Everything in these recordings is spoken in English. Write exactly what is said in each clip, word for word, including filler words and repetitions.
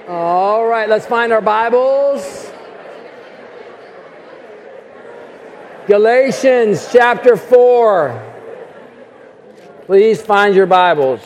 All right, let's find our Bibles. Galatians chapter four. Please find your Bibles.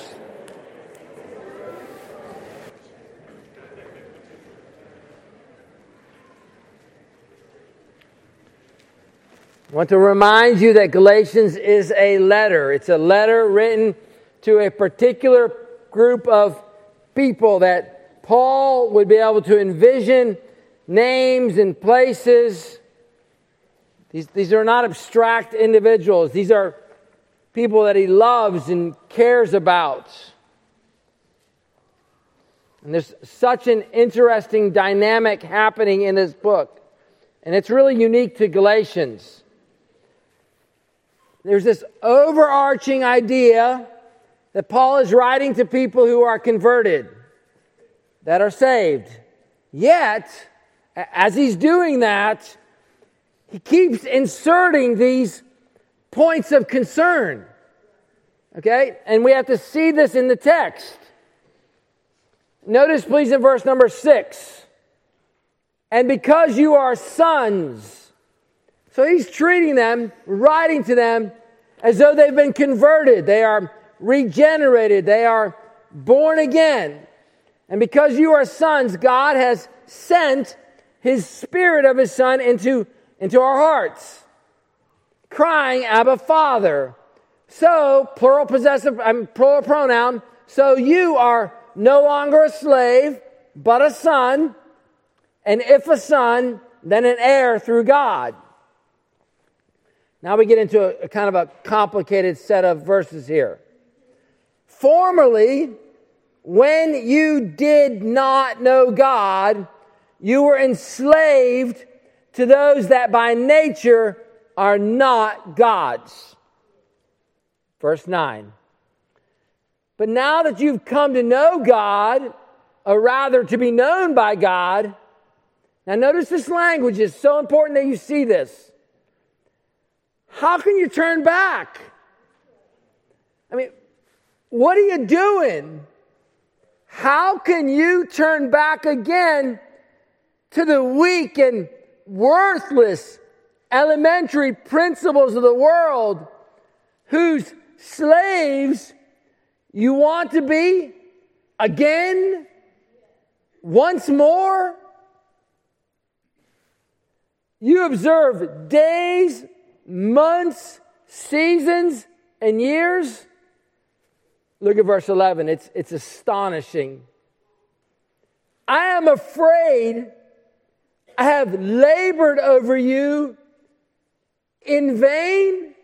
I want to remind you that Galatians is a letter. It's a letter written to a particular group of people that Paul would be able to envision names and places. These, these are not abstract individuals. These are people that he loves and cares about. And there's such an interesting dynamic happening in this book. And it's really unique to Galatians. There's this overarching idea that Paul is writing to people who are converted, that are saved. Yet, as he's doing that, he keeps inserting these points of concern. Okay? And we have to see this in the text. Notice, please, in verse number six. And because you are sons. So he's treating them, writing to them, as though they've been converted. They are regenerated. They are born again. And because you are sons, God has sent His Spirit of His Son into, into our hearts, crying, Abba, Father. So, plural possessive, um, plural pronoun, so you are no longer a slave, but a son, and if a son, then an heir through God. Now we get into a, a kind of a complicated set of verses here. Formerly, when you did not know God, you were enslaved to those that by nature are not God's. Verse nine. But now that you've come to know God, or rather to be known by God, now notice this language is so important that you see this. How can you turn back? I mean, what are you doing? How can you turn back again to the weak and worthless elementary principles of the world whose slaves you want to be again, once more? You observe days, months, seasons, and years. Look at verse eleven. It's, it's astonishing. I am afraid I have labored over you in vain.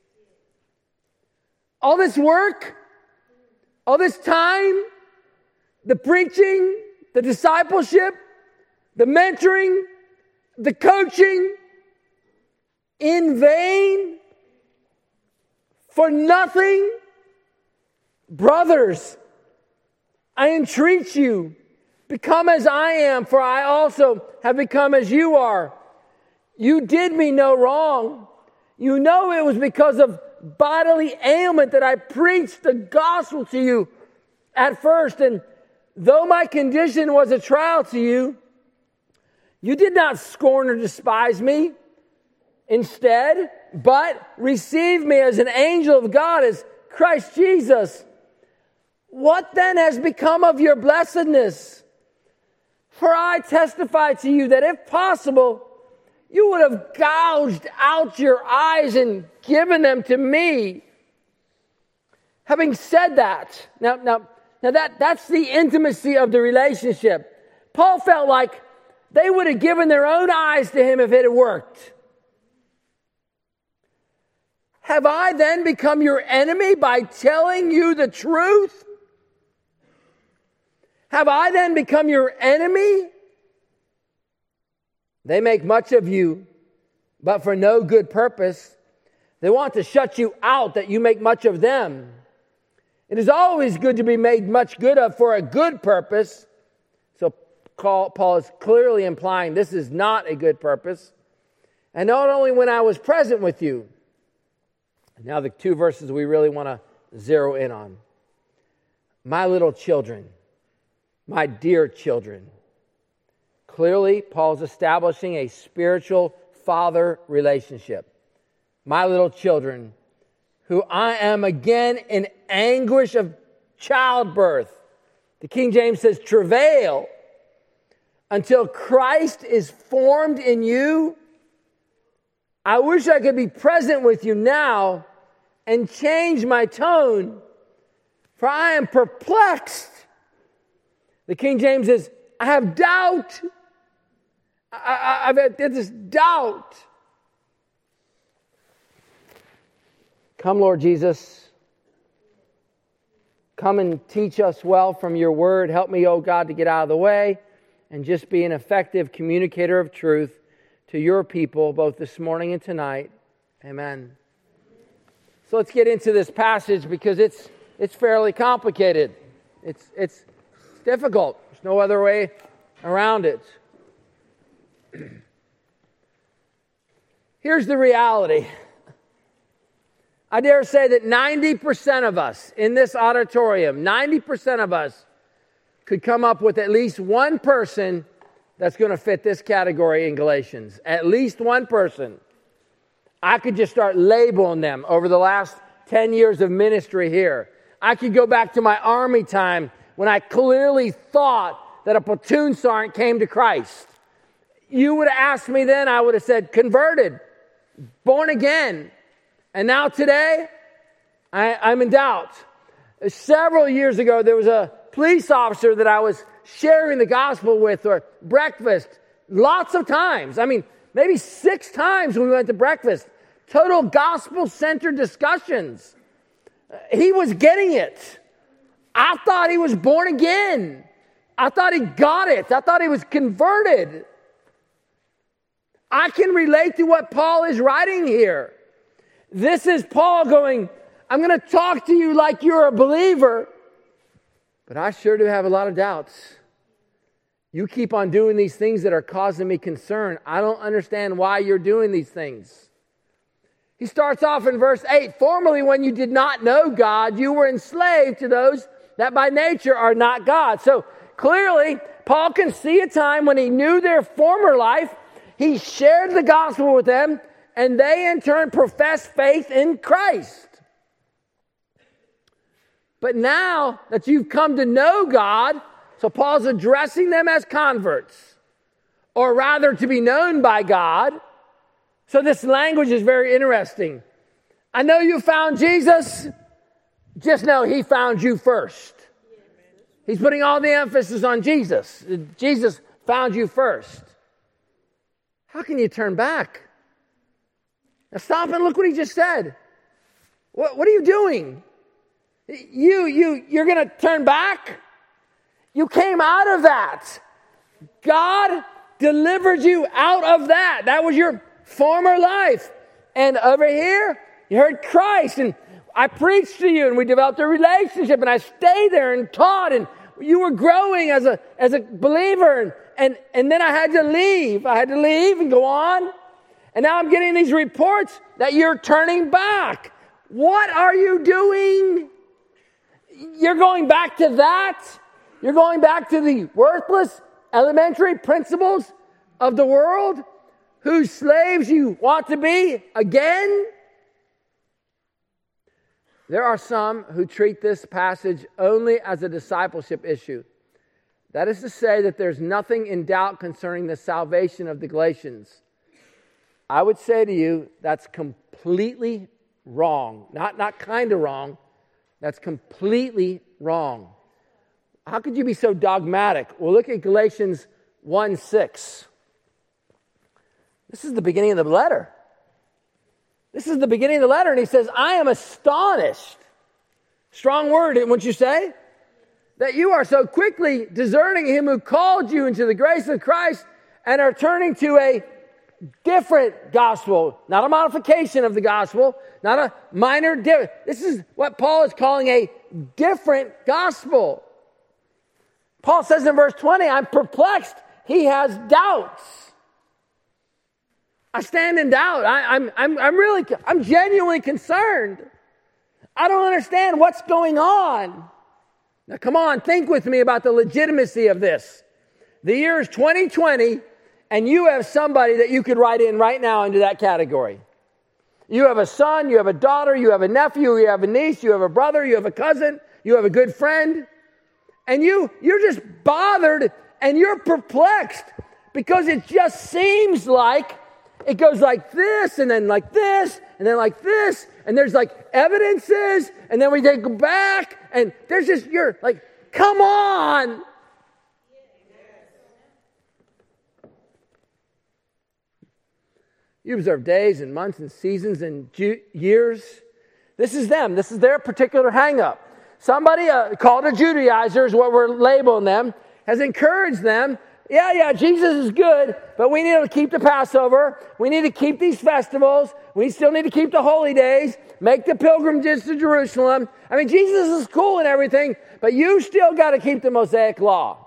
All this work, all this time, the preaching, the discipleship, the mentoring, the coaching, in vain, for nothing. Brothers, I entreat you, become as I am, for I also have become as you are. You did me no wrong. You know it was because of bodily ailment that I preached the gospel to you at first. And though my condition was a trial to you, you did not scorn or despise me. Instead, but receive me as an angel of God, as Christ Jesus. What then has become of your blessedness? For I testify to you that if possible, you would have gouged out your eyes and given them to me. Having said that, now, now, now that, that's the intimacy of the relationship. Paul felt like they would have given their own eyes to him if it had worked. Have I then become your enemy by telling you the truth? Have I then become your enemy? They make much of you, but for no good purpose. They want to shut you out that you make much of them. It is always good to be made much good of for a good purpose. So Paul is clearly implying this is not a good purpose. And not only when I was present with you. Now the two verses we really want to zero in on. My little children. my dear children. Clearly, Paul's establishing a spiritual father relationship. My little children, who I am again in anguish of childbirth. The King James says travail, until Christ is formed in you. I wish I could be present with you now and change my tone, for I am perplexed. The King James says, I have doubt. I, I, I've had this doubt. Come, Lord Jesus. Come and teach us well from your word. Help me, oh God, to get out of the way and just be an effective communicator of truth to your people, both this morning and tonight. Amen. So let's get into this passage because it's it's fairly complicated. It's it's, it's difficult. There's no other way around it. Here's the reality. I dare say that ninety percent of us in this auditorium, ninety percent of us could come up with at least one person that's going to fit this category in Galatians. At least one person. I could just start labeling them over the last ten years of ministry here. I could go back to my army time when I clearly thought that a platoon sergeant came to Christ. You would have asked me then, I would have said, converted, born again. And now today, I, I'm in doubt. Several years ago, there was a police officer that I was sharing the gospel with, or breakfast, lots of times. I mean, maybe six times when we went to breakfast. Total gospel-centered discussions. He was getting it. I thought he was born again. I thought he got it. I thought he was converted. I can relate to what Paul is writing here. This is Paul going, I'm going to talk to you like you're a believer, but I sure do have a lot of doubts. You keep on doing these things that are causing me concern. I don't understand why you're doing these things. He starts off in verse eight. Formerly, when you did not know God, you were enslaved to those that by nature are not God. So clearly, Paul can see a time when he knew their former life. He shared the gospel with them, and they in turn profess faith in Christ. But now that you've come to know God, so Paul's addressing them as converts, or rather to be known by God. So this language is very interesting. I know you found Jesus, just know he found you first. He's putting all the emphasis on Jesus. Jesus found you first. How can you turn back? Now stop and look what he just said. What, what are you doing? You, you, you're going to turn back? You came out of that. God delivered you out of that. That was your former life. And over here, you heard Christ, and I preached to you, and we developed a relationship, and I stayed there and taught, and you were growing as a, as a believer, and, and, and then I had to leave. I had to leave and go on. And now I'm getting these reports that you're turning back. What are you doing? You're going back to that? You're going back to the worthless elementary principles of the world, whose slaves you want to be again? There are some who treat this passage only as a discipleship issue. That is to say that there's nothing in doubt concerning the salvation of the Galatians. I would say to you, that's completely wrong. Not, not kind of wrong. That's completely wrong. How could you be so dogmatic? Well, look at Galatians one six. This is the beginning of the letter. This is the beginning of the letter, and he says, I am astonished. Strong word, wouldn't you say? That you are so quickly deserting him who called you into the grace of Christ and are turning to a different gospel, not a modification of the gospel, not a minor difference. This is what Paul is calling a different gospel. Paul says in verse twenty, I'm perplexed. He has doubts. I stand in doubt. I, I'm, I'm, I'm really, I'm genuinely concerned. I don't understand what's going on. Now, come on, think with me about the legitimacy of this. The year is twenty twenty, and you have somebody that you could write in right now into that category. You have a son, you have a daughter, you have a nephew, you have a niece, you have a brother, you have a cousin, you have a good friend, and you, you're just bothered and you're perplexed because it just seems like it goes like this and then like this and then like this, and there's like evidences, and then we take it back, and there's just, you're like, come on. You observe days and months and seasons and ju- years. This is them. This is their particular hang-up. Somebody uh, called a Judaizer is what we're labeling them, has encouraged them. Yeah, yeah, Jesus is good, but we need to keep the Passover. We need to keep these festivals. We still need to keep the holy days, make the pilgrimages to Jerusalem. I mean, Jesus is cool and everything, but you still got to keep the Mosaic law.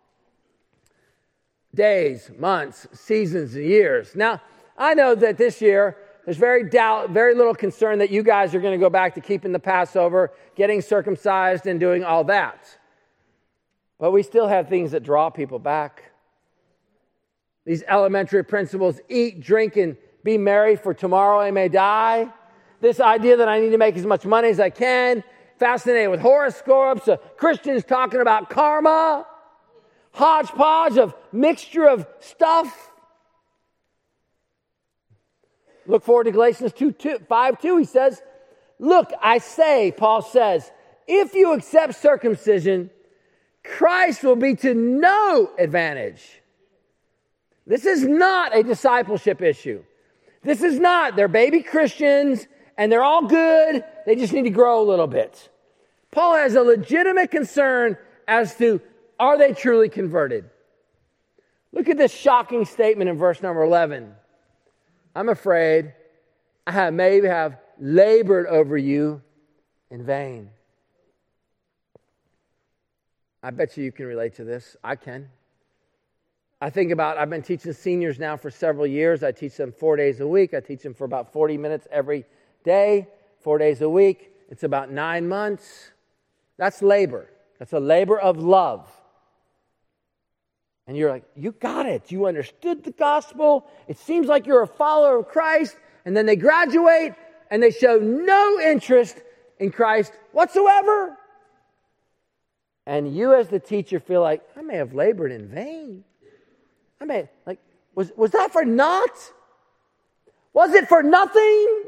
Days, months, seasons, and years. Now, I know that this year, there's very doubt, very little concern that you guys are going to go back to keeping the Passover, getting circumcised, and doing all that. But we still have things that draw people back. These elementary principles: eat, drink, and be merry, for tomorrow I may die. This idea that I need to make as much money as I can. Fascinated with horoscopes, uh, Christians talking about karma, hodgepodge of mixture of stuff. Look forward to Galatians two, two, five two. He says, look, I say, Paul says, if you accept circumcision, Christ will be to no advantage. This is not a discipleship issue. This is not, they're baby Christians and they're all good. They just need to grow a little bit. Paul has a legitimate concern as to, are they truly converted? Look at this shocking statement in verse number eleven. I'm afraid I have maybe have labored over you in vain. I bet you you can relate to this. I can. I think about, I've been teaching seniors now for several years. I teach them four days a week. I teach them for about forty minutes every day, four days a week. It's about nine months. That's labor. That's a labor of love. And you're like, you got it. You understood the gospel. It seems like you're a follower of Christ. And then they graduate and they show no interest in Christ whatsoever. And you as the teacher feel like, I may have labored in vain. I may, like, was, was that for naught? Was it for nothing?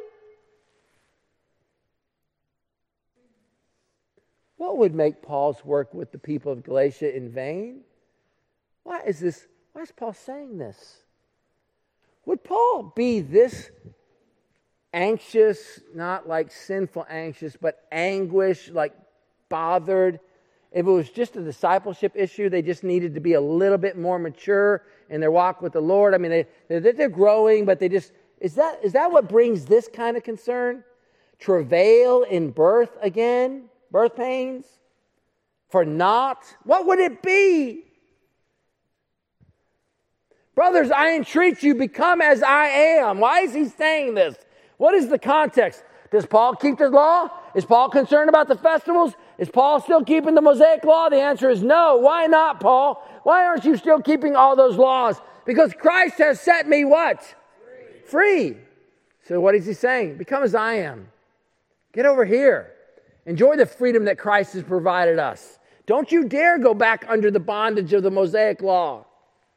What would make Paul's work with the people of Galatia in vain? Why is this, why is Paul saying this? Would Paul be this anxious, not like sinful anxious, but anguish, like bothered, if it was just a discipleship issue? They just needed to be a little bit more mature in their walk with the Lord. I mean, they, they're, they're growing, but they just, is that, is that what brings this kind of concern? Travail in birth again? Birth pains? For naught? What would it be? Brothers, I entreat you, become as I am. Why is he saying this? What is the context? Does Paul keep the law? Is Paul concerned about the festivals? Is Paul still keeping the Mosaic law? The answer is no. Why not, Paul? Why aren't you still keeping all those laws? Because Christ has set me what? Free. Free. So what is he saying? Become as I am. Get over here. Enjoy the freedom that Christ has provided us. Don't you dare go back under the bondage of the Mosaic law.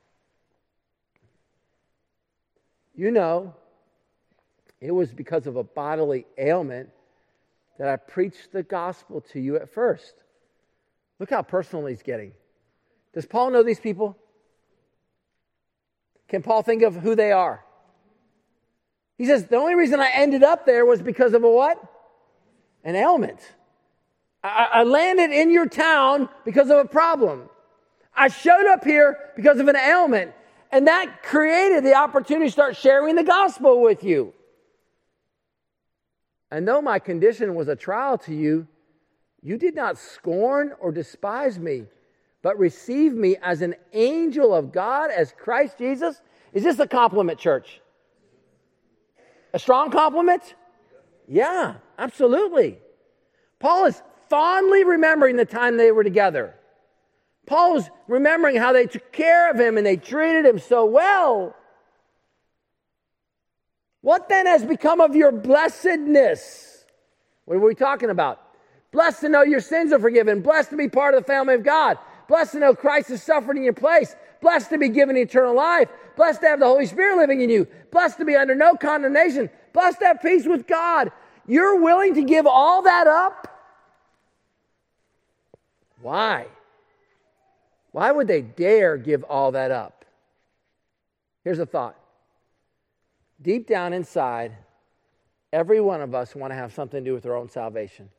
You know, it was because of a bodily ailment that I preached the gospel to you at first. Look how personal he's getting. Does Paul know these people? Can Paul think of who they are? He says, the only reason I ended up there was because of a what? An ailment. I, I landed in your town because of a problem. I showed up here because of an ailment. And that created the opportunity to start sharing the gospel with you. And though my condition was a trial to you, you did not scorn or despise me, but received me as an angel of God, as Christ Jesus. Is this a compliment, church? A strong compliment? Yeah, absolutely. Paul is fondly remembering the time they were together. Paul was remembering how they took care of him and they treated him so well. What then has become of your blessedness? What are we talking about? Blessed to know your sins are forgiven. Blessed to be part of the family of God. Blessed to know Christ has suffered in your place. Blessed to be given eternal life. Blessed to have the Holy Spirit living in you. Blessed to be under no condemnation. Blessed to have peace with God. You're willing to give all that up? Why? Why would they dare give all that up? Here's a thought. Deep down inside, every one of us want to have something to do with our own salvation.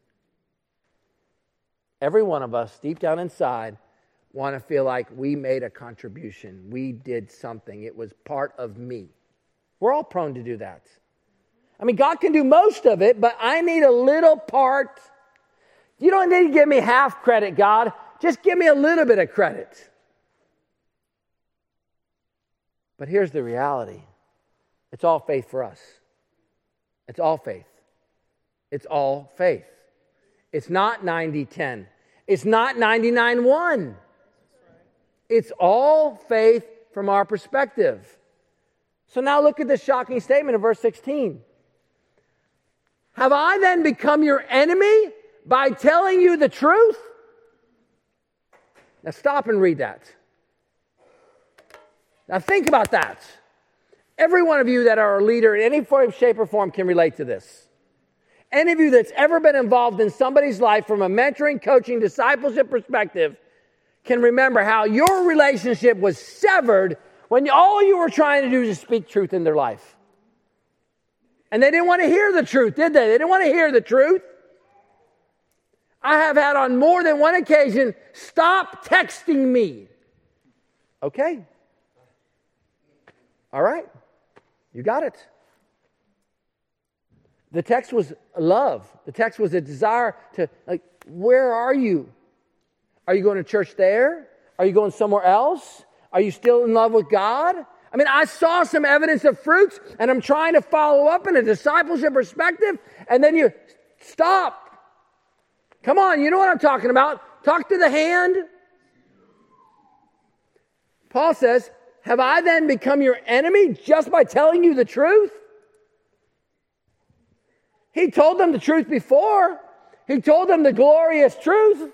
Every one of us, deep down inside, want to feel like we made a contribution. We did something. It was part of me. We're all prone to do that. I mean, God can do most of it, but I need a little part. You don't need to give me half credit, God. Just give me a little bit of credit. But here's the reality. It's all faith for us. It's all faith. It's all faith. It's not ninety ten. It's not ninety-nine one. It's all faith from our perspective. So now look at this shocking statement in verse sixteen. Have I then become your enemy by telling you the truth? Now stop and read that. Now think about that. Every one of you that are a leader in any form, shape, or form can relate to this. Any of you that's ever been involved in somebody's life from a mentoring, coaching, discipleship perspective can remember how your relationship was severed when all you were trying to do is speak truth in their life. And they didn't want to hear the truth, did they? They didn't want to hear the truth. I have had on more than one occasion, stop texting me. Okay. All right. You got it. The text was love. The text was a desire to, like, where are you? Are you going to church there? Are you going somewhere else? Are you still in love with God? I mean, I saw some evidence of fruits, and I'm trying to follow up in a discipleship perspective, and then you stop. Come on, you know what I'm talking about. Talk to the hand. Paul says, have I then become your enemy just by telling you the truth? He told them the truth before. He told them the glorious truth.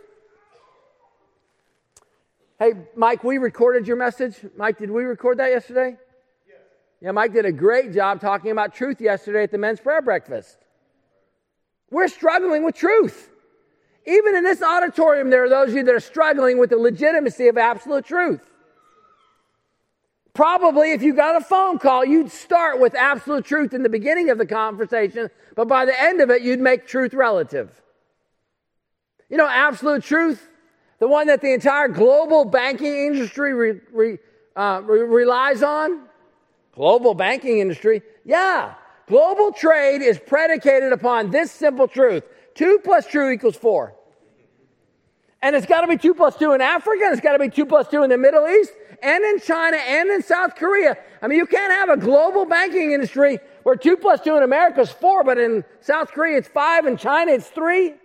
Hey, Mike, we recorded your message. Mike, did we record that yesterday? Yes. Yeah, Mike did a great job talking about truth yesterday at the men's prayer breakfast. We're struggling with truth. Even in this auditorium, there are those of you that are struggling with the legitimacy of absolute truth. Probably if you got a phone call, you'd start with absolute truth in the beginning of the conversation, but by the end of it, you'd make truth relative. You know, absolute truth, the one that the entire global banking industry re, re, uh, re, relies on? Global banking industry? Yeah. Global trade is predicated upon this simple truth. Two plus two equals four. And it's got to be two plus two in Africa, and it's got to be two plus two in the Middle East, and in China, and in South Korea. I mean, you can't have a global banking industry where two plus two in America is four, but in South Korea it's five, in China it's three.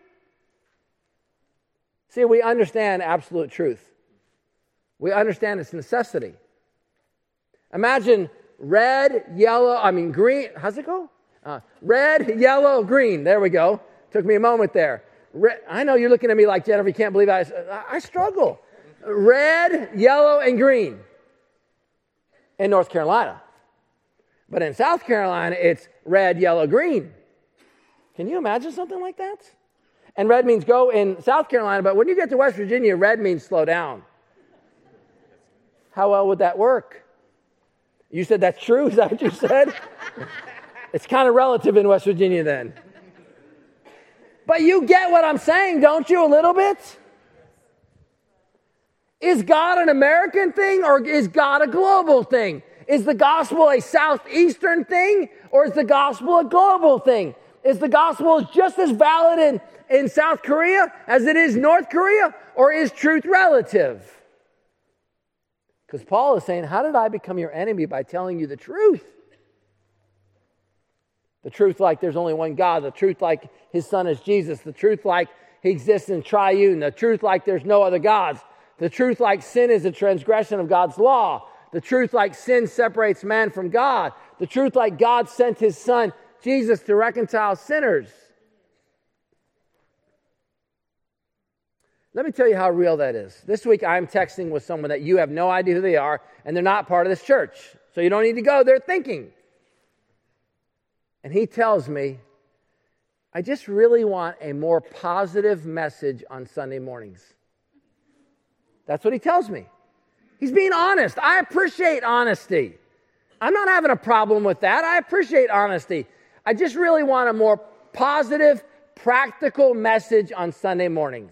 See, we understand absolute truth. We understand its necessity. Imagine red, yellow, I mean green, how's it go? Uh, red, yellow, green. There we go. Took me a moment there. Red, I know you're looking at me like, Jennifer, you can't believe I, I struggle. Red, yellow, and green in North Carolina. But in South Carolina, it's red, yellow, green. Can you imagine something like that? And red means go in South Carolina, but when you get to West Virginia, red means slow down. How well would that work? You said that's true? Is that what you said? It's kind of relative in West Virginia then. But you get what I'm saying, don't you, a little bit? Is God an American thing or is God a global thing? Is the gospel a southeastern thing or is the gospel a global thing? Is the gospel just as valid in, in South Korea as it is North Korea, or is truth relative? Because Paul is saying, how did I become your enemy? By telling you the truth. The truth like there's only one God. The truth like his son is Jesus. The truth like he exists in triune. The truth like there's no other gods. The truth like sin is a transgression of God's law. The truth like sin separates man from God. The truth like God sent his son, Jesus, to reconcile sinners. Let me tell you how real that is. This week I'm texting with someone that you have no idea who they are, and they're not part of this church. So you don't need to go there thinking. And he tells me, I just really want a more positive message on Sunday mornings. That's what he tells me. He's being honest. I appreciate honesty. I'm not having a problem with that. I appreciate honesty. I just really want a more positive, practical message on Sunday mornings.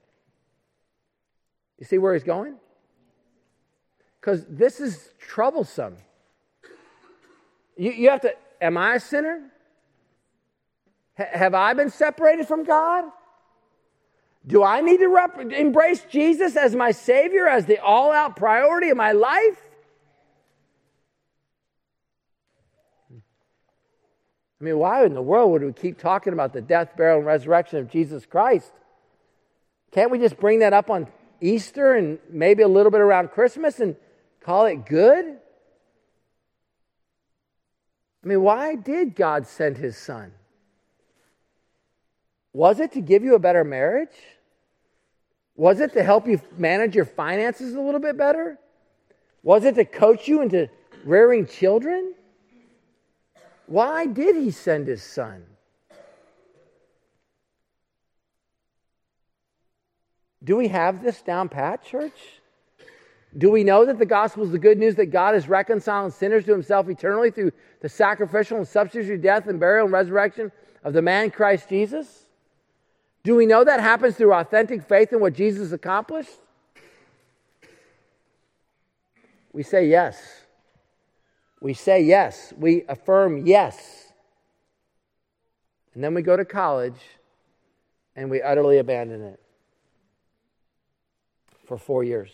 You see where he's going? Because this is troublesome. You, you have to, am I a sinner? H- have I been separated from God? Do I need to rep- embrace Jesus as my Savior, as the all-out priority of my life? I mean, why in the world would we keep talking about the death, burial, and resurrection of Jesus Christ? Can't we just bring that up on Easter and maybe a little bit around Christmas and call it good? I mean, why did God send his son? Was it to give you a better marriage? Was it to help you manage your finances a little bit better? Was it to coach you into rearing children? Why did he send his son? Do we have this down pat, church? Do we know that the gospel is the good news that God is reconciling sinners to himself eternally through the sacrificial and substitutionary death and burial and resurrection of the man Christ Jesus? Do we know that happens through authentic faith in what Jesus accomplished? We say yes. We say yes. We affirm yes. And then we go to college and we utterly abandon it for four years.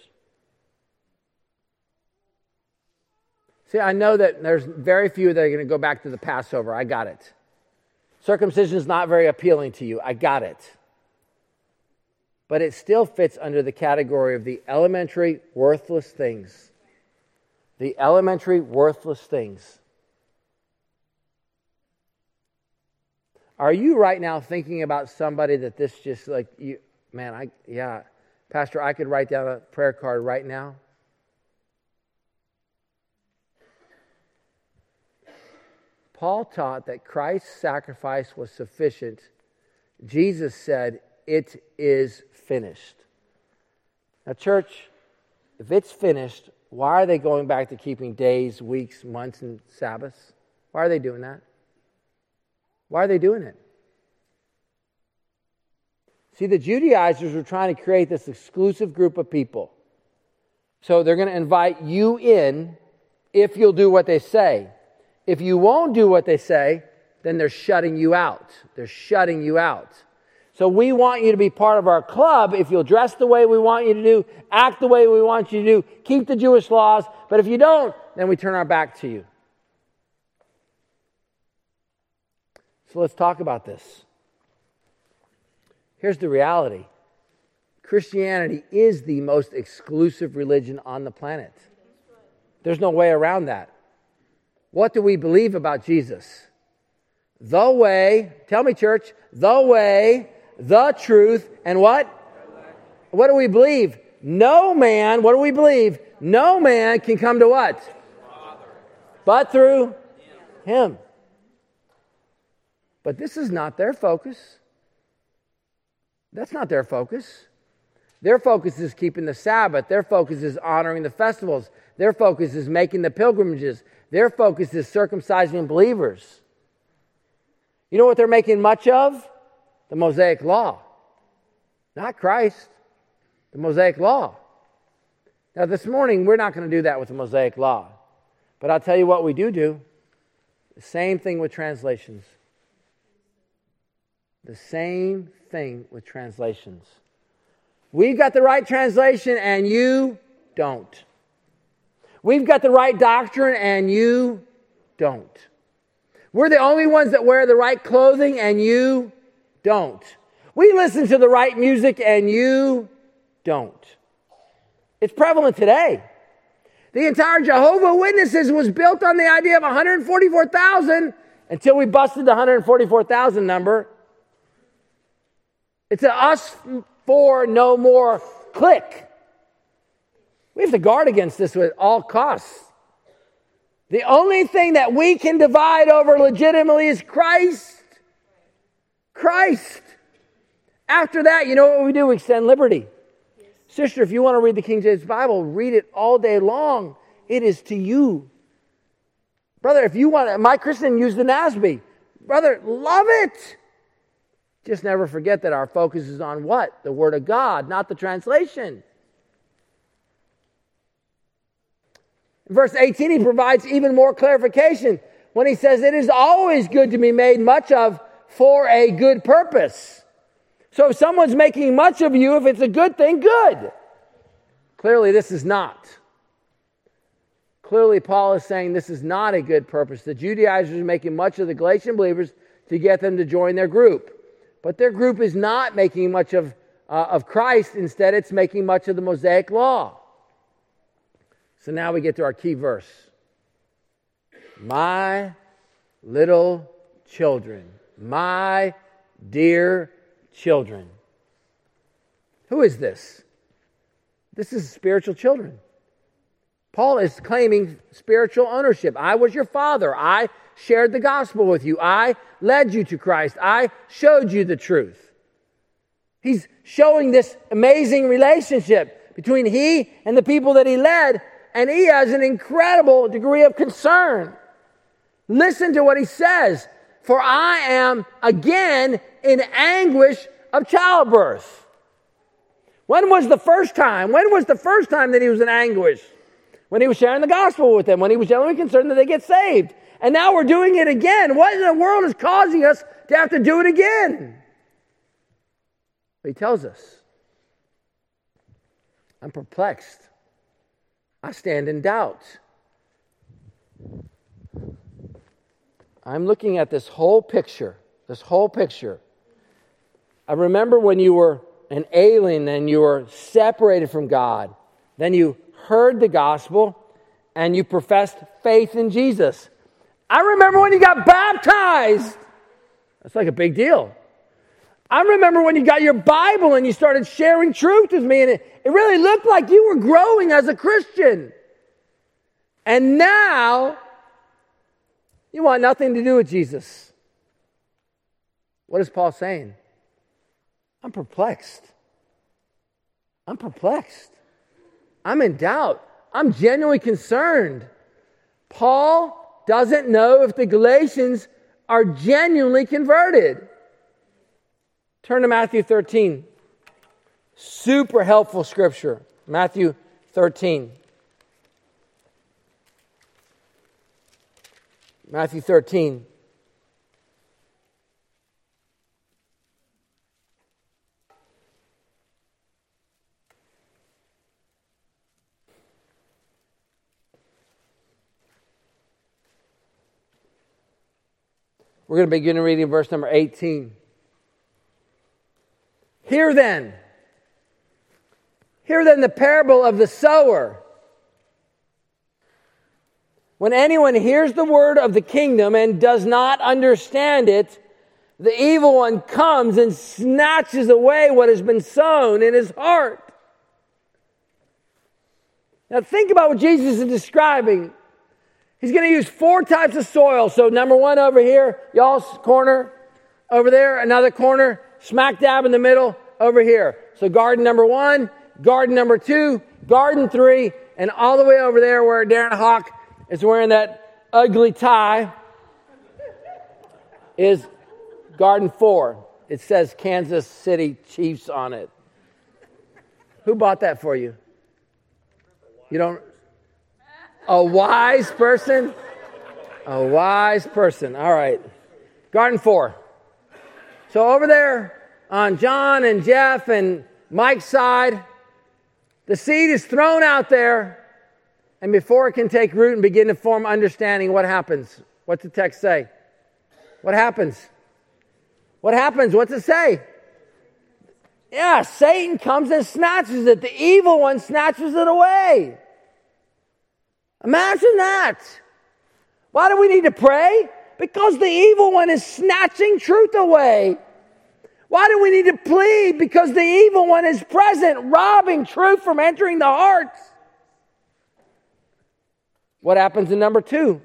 See, I know that there's very few that are going to go back to the Passover. I got it. Circumcision is not very appealing to you. I got it. But it still fits under the category of the elementary worthless things. The elementary worthless things. Are you right now thinking about somebody that this just like, you, man, I yeah, Pastor, I could write down a prayer card right now? Paul taught that Christ's sacrifice was sufficient. Jesus said, it is finished. Now, church, if it's finished, why are they going back to keeping days, weeks, months, and Sabbaths? Why are they doing that? Why are they doing it? See, the Judaizers were trying to create this exclusive group of people. So they're going to invite you in if you'll do what they say. If you won't do what they say, then they're shutting you out. They're shutting you out. So we want you to be part of our club if you'll dress the way we want you to do, act the way we want you to do, keep the Jewish laws. But if you don't, then we turn our back to you. So let's talk about this. Here's the reality. Christianity is the most exclusive religion on the planet. There's no way around that. What do we believe about Jesus? The way, tell me church, the way, the truth, and what? What do we believe? No man, what do we believe? No man can come to what? But through him. But this is not their focus. That's not their focus. Their focus is keeping the Sabbath. Their focus is honoring the festivals. Their focus is making the pilgrimages. Their focus is circumcising believers. You know what they're making much of? The Mosaic Law. Not Christ. The Mosaic Law. Now this morning, we're not going to do that with the Mosaic Law. But I'll tell you what we do do. The same thing with translations. The same thing with translations. We've got the right translation and you don't. We've got the right doctrine and you don't. We're the only ones that wear the right clothing and you don't. We listen to the right music and you don't. It's prevalent today. The entire Jehovah's Witnesses was built on the idea of one hundred forty-four thousand until we busted the one hundred forty-four thousand number. It's an us for no more clique. We have to guard against this at all costs. The only thing that we can divide over legitimately is Christ. Christ. After that, you know what we do? We extend liberty. Yes. Sister, if you want to read the King James Bible, read it all day long. It is to you. Brother, if you want, my Christian used the N A S B. Brother, love it. Just never forget that our focus is on what? The Word of God, not the translation. In verse eighteen, he provides even more clarification when he says, it is always good to be made much of for a good purpose. So if someone's making much of you, if it's a good thing, good. Clearly, this is not. Clearly, Paul is saying this is not a good purpose. The Judaizers are making much of the Galatian believers to get them to join their group. But their group is not making much of, uh, of Christ. Instead, it's making much of the Mosaic law. So now we get to our key verse. My little children, my dear children. Who is this? This is spiritual children. Paul is claiming spiritual ownership. I was your father. I shared the gospel with you. I led you to Christ. I showed you the truth. He's showing this amazing relationship between he and the people that he led, and he has an incredible degree of concern. Listen to what he says. For I am again in anguish of childbirth. When was the first time? When was the first time that he was in anguish? When he was sharing the gospel with them, when he was genuinely concerned that they get saved. And now we're doing it again. What in the world is causing us to have to do it again? He tells us, I'm perplexed. I stand in doubt. I'm looking at this whole picture, this whole picture. I remember when you were an alien and you were separated from God. Then you heard the gospel and you professed faith in Jesus. I remember when you got baptized. That's like a big deal. I remember when you got your Bible and you started sharing truth with me, and it, it really looked like you were growing as a Christian. And now you want nothing to do with Jesus. What is Paul saying? I'm perplexed. I'm perplexed. I'm in doubt. I'm genuinely concerned. Paul doesn't know if the Galatians are genuinely converted. Turn to Matthew thirteen. Super helpful scripture. Matthew thirteen. Matthew thirteen. We're going to begin reading verse number eighteen. Hear then. Hear then the parable of the sower. When anyone hears the word of the kingdom and does not understand it, the evil one comes and snatches away what has been sown in his heart. Now think about what Jesus is describing. He's going to use four types of soil. So number one over here, y'all's corner. Over there, another corner. Smack dab in the middle, over here. So garden number one, garden number two, garden three, and all the way over there where Darren Hawk is wearing that ugly tie is garden four. It says Kansas City Chiefs on it. Who bought that for you? You don't... A wise person? A wise person. All right. Garden four. So over there on John and Jeff and Mike's side, the seed is thrown out there, and before it can take root and begin to form understanding, what happens? What's the text say? What happens? What happens? What's it say? Yeah, Satan comes and snatches it. The evil one snatches it away. Imagine that. Why do we need to pray? Because the evil one is snatching truth away. Why do we need to plead? Because the evil one is present, robbing truth from entering the hearts. What happens in number two?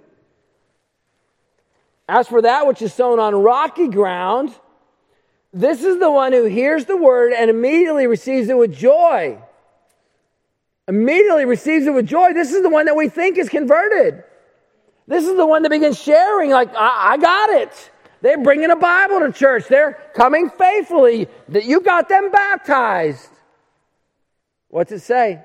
As for that which is sown on rocky ground, this is the one who hears the word and immediately receives it with joy. Immediately receives it with joy. This is the one that we think is converted. This is the one that begins sharing, like, I, I got it. They're bringing a Bible to church. They're coming faithfully. That you got them baptized. What's it say?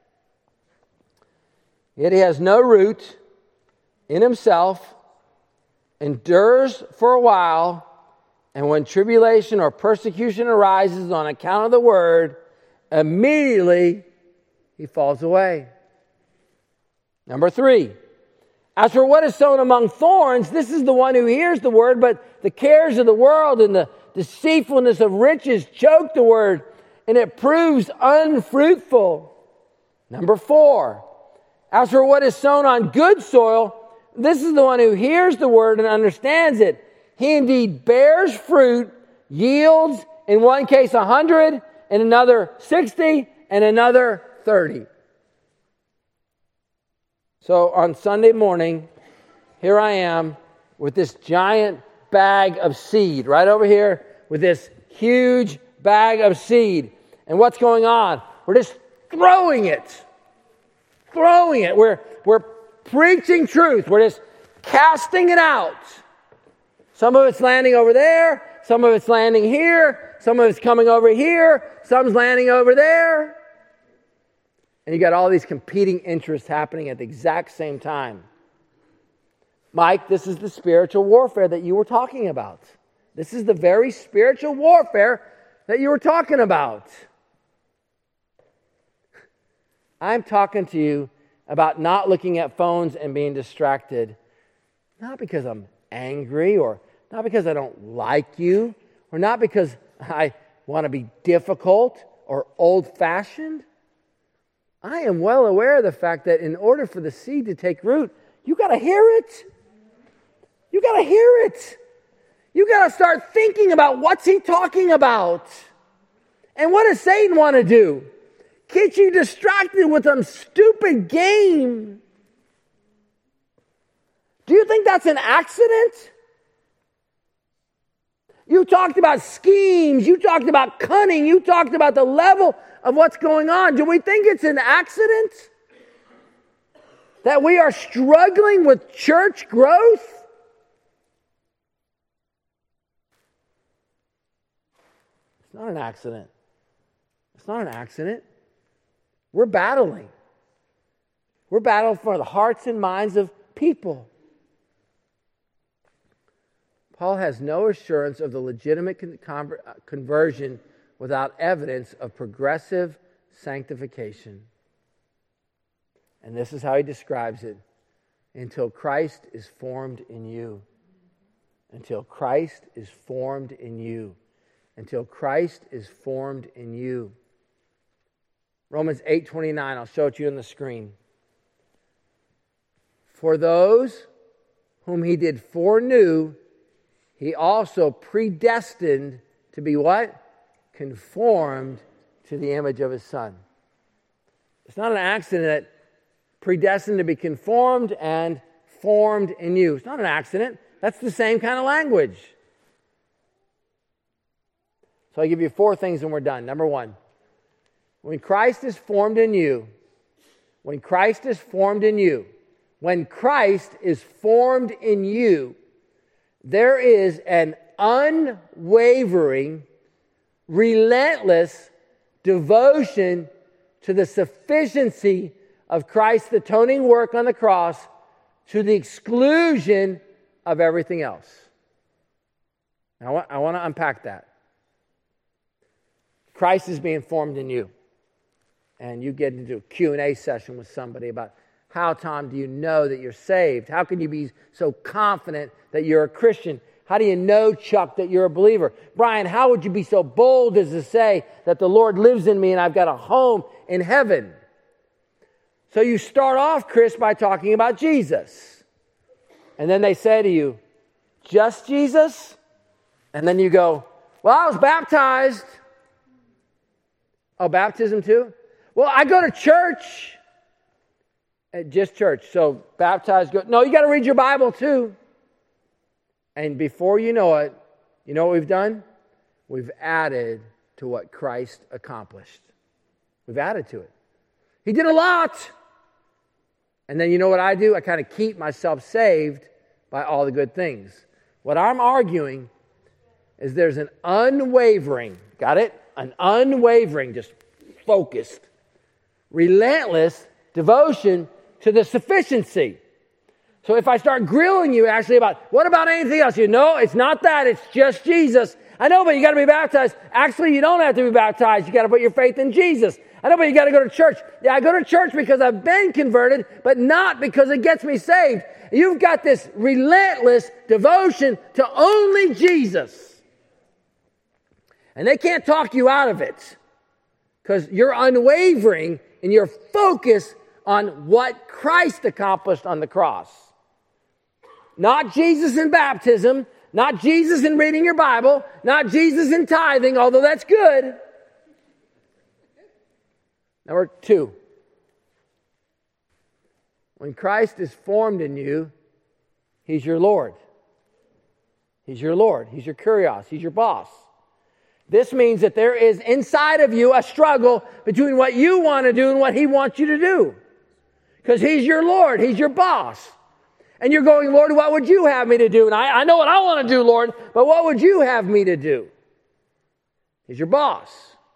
Yet he has no root in himself, endures for a while, and when tribulation or persecution arises on account of the word, immediately he falls away. Number three. As for what is sown among thorns, this is the one who hears the word, but the cares of the world and the deceitfulness of riches choke the word, and it proves unfruitful. Number four. As for what is sown on good soil, this is the one who hears the word and understands it. He indeed bears fruit, yields in one case a hundred, in another sixty, and another thirty. So on Sunday morning, here I am with this giant bag of seed, right over here with this huge bag of seed. And what's going on? We're just throwing it. Throwing it. We're, we're preaching truth. We're just casting it out. Some of it's landing over there. Some of it's landing here. Some of it's coming over here. Some's landing over there. And you got all these competing interests happening at the exact same time. Mike, this is the spiritual warfare that you were talking about. This is the very spiritual warfare that you were talking about. I'm talking to you about not looking at phones and being distracted, not because I'm angry or not because I don't like you or not because I want to be difficult or old-fashioned. I am well aware of the fact that in order for the seed to take root, you got to hear it. You got to hear it. You got to start thinking about what's he talking about. And what does Satan want to do? Get you distracted with some stupid game. Do you think that's an accident? You talked about schemes. You talked about cunning. You talked about the level of what's going on. Do we think it's an accident that we are struggling with church growth? It's not an accident. It's not an accident. We're battling. We're battling for the hearts and minds of people. Paul has no assurance of the legitimate con- conversion without evidence of progressive sanctification. And this is how he describes it. Until Christ is formed in you. Until Christ is formed in you. Until Christ is formed in you. Romans eight twenty-nine, I'll show it to you on the screen. For those whom he did foreknew, he also predestined to be what? Conformed to the image of his Son. It's not an accident that predestined to be conformed and formed in you. It's not an accident. That's the same kind of language. So I give you four things and we're done. Number one, when Christ is formed in you, when Christ is formed in you, when Christ is formed in you, there is an unwavering, relentless devotion to the sufficiency of Christ's atoning work on the cross to the exclusion of everything else. Now, I want, I want to unpack that. Christ is being formed in you. And you get into a Q and A session with somebody about how, Tom, do you know that you're saved? How can you be so confident that you're a Christian? How do you know, Chuck, that you're a believer? Brian, how would you be so bold as to say that the Lord lives in me and I've got a home in heaven? So you start off, Chris, by talking about Jesus. And then they say to you, just Jesus? And then you go, well, I was baptized. Oh, baptism too? Well, I go to church. Just church. So baptized, go. No, you got to read your Bible too. And before you know it, you know what we've done? We've added to what Christ accomplished. We've added to it. He did a lot. And then you know what I do? I kind of keep myself saved by all the good things. What I'm arguing is there's an unwavering, got it? An unwavering, just focused, relentless devotion to the sufficiency. So if I start grilling you actually about, what about anything else? You know, it's not that, it's just Jesus. I know, but you got to be baptized. Actually, you don't have to be baptized. You got to put your faith in Jesus. I know, but you got to go to church. Yeah, I go to church because I've been converted, but not because it gets me saved. You've got this relentless devotion to only Jesus. And they can't talk you out of it because you're unwavering in your focus on what Christ accomplished on the cross. Not Jesus in baptism, not Jesus in reading your Bible, not Jesus in tithing, although that's good. Number two, when Christ is formed in you, He's your Lord. He's your Lord. He's your kurios. He's your boss. This means that there is inside of you a struggle between what you want to do and what He wants you to do. Because He's your Lord. He's your boss. And you're going, Lord, what would you have me to do? And I, I know what I want to do, Lord, but what would you have me to do? He's your boss.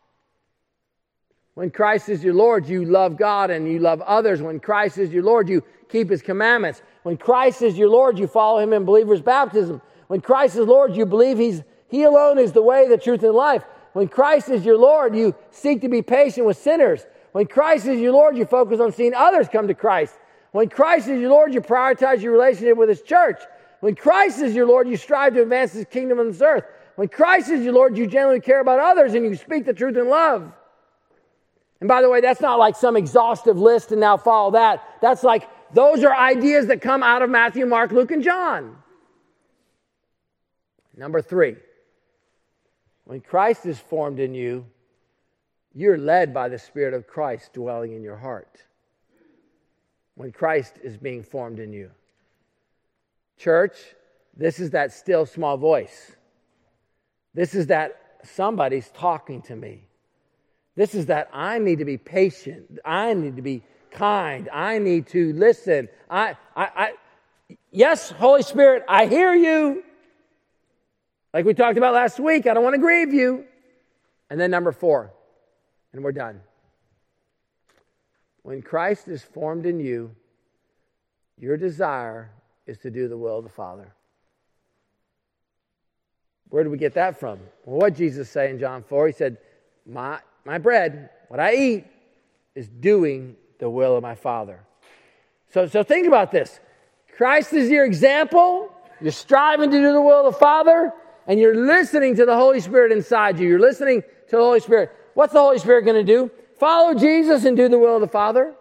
When Christ is your Lord, you love God and you love others. When Christ is your Lord, you keep His commandments. When Christ is your Lord, you follow Him in believer's baptism. When Christ is Lord, you believe He's He alone is the way, the truth, and life. When Christ is your Lord, you seek to be patient with sinners. When Christ is your Lord, you focus on seeing others come to Christ. When Christ is your Lord, you prioritize your relationship with His church. When Christ is your Lord, you strive to advance His kingdom on this earth. When Christ is your Lord, you genuinely care about others and you speak the truth in love. And by the way, that's not like some exhaustive list and now follow that. That's like, those are ideas that come out of Matthew, Mark, Luke, and John. Number three, when Christ is formed in you, you're led by the Spirit of Christ dwelling in your heart. When Christ is being formed in you. Church, this is that still small voice. This is that somebody's talking to me. This is that I need to be patient. I need to be kind. I need to listen. I, I, I, yes, Holy Spirit, I hear you. Like we talked about last week, I don't want to grieve you. And then number four, and we're done. When Christ is formed in you, your desire is to do the will of the Father. Where did we get that from? Well, what did Jesus say in John four? He said, my, my bread, what I eat, is doing the will of my Father. So, so think about this. Christ is your example. You're striving to do the will of the Father, and you're listening to the Holy Spirit inside you. You're listening to the Holy Spirit. What's the Holy Spirit going to do? Follow Jesus and do the will of the Father.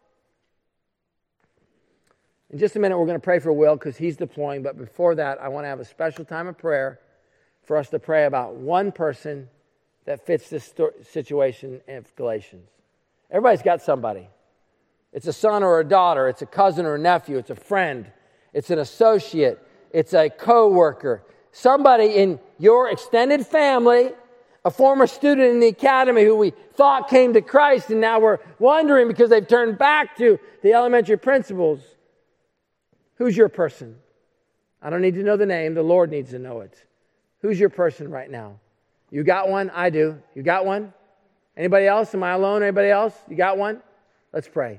In just a minute, we're going to pray for Will because he's deploying. But before that, I want to have a special time of prayer for us to pray about one person that fits this sto- situation in Galatians. Everybody's got somebody. It's a son or a daughter. It's a cousin or a nephew. It's a friend. It's an associate. It's a co-worker. Somebody in your extended family, a former student in the academy who we thought came to Christ, and now we're wondering because they've turned back to the elementary principles. Who's your person? I don't need to know the name. The Lord needs to know it. Who's your person right now? You got one? I do. You got one? Anybody else? Am I alone? Anybody else? You got one? Let's pray.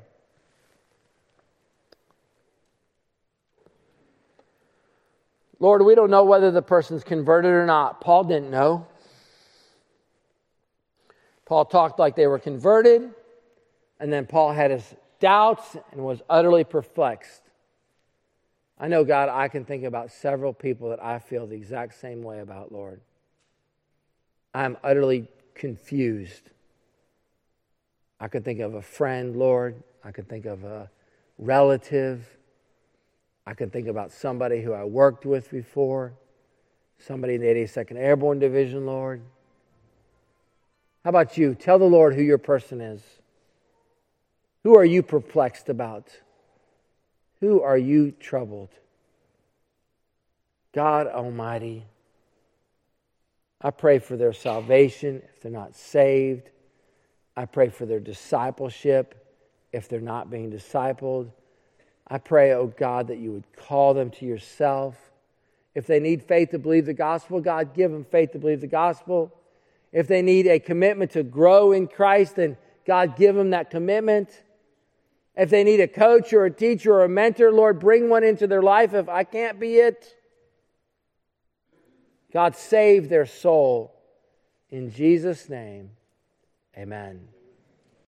Lord, we don't know whether the person's converted or not. Paul didn't know. Paul talked like they were converted, and then Paul had his doubts and was utterly perplexed. I know, God, I can think about several people that I feel the exact same way about, Lord. I'm utterly confused. I can think of a friend, Lord. I can think of a relative. I can think about somebody who I worked with before, somebody in the eighty-second Airborne Division, Lord. How about you? Tell the Lord who your person is. Who are you perplexed about? Who are you troubled? God Almighty, I pray for their salvation if they're not saved. I pray for their discipleship if they're not being discipled. I pray, oh God, that you would call them to yourself. If they need faith to believe the gospel, God, give them faith to believe the gospel. If they need a commitment to grow in Christ, then God, give them that commitment. If they need a coach or a teacher or a mentor, Lord, bring one into their life if I can't be it. God, save their soul. In Jesus' name, amen.